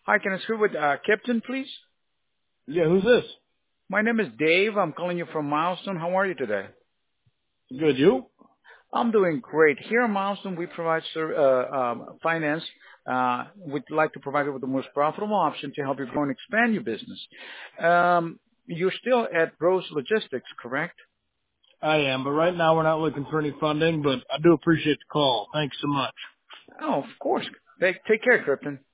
Hi, can I speak with Captain, please? Yeah, who's this? My name is Dave. I'm calling you from Milestone. How are you today? Good, you? I'm doing great. Here at Milestone, we provide finance. We'd like to provide you with the most profitable option to help you grow and expand your business. You're still at Rose Logistics, correct? I am, but right now we're not looking for any funding, but I do appreciate the call. Thanks so much. Oh, of course. Take care, Krypton.